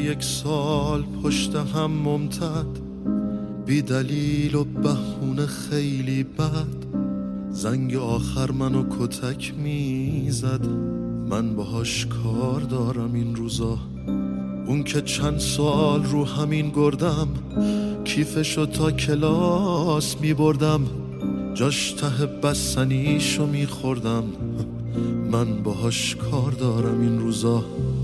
1 سال پشت هم ممتد، بی دلیل و بهونه خیلی بد، زنگ آخر منو کتک میزد. من باهاش کار دارم این روزا، اون که چند سال رو همین گردم، کیفشو تا کلاس میبردم، جاش ته بستنیشو میخوردم. من باهاش کار دارم این روزا.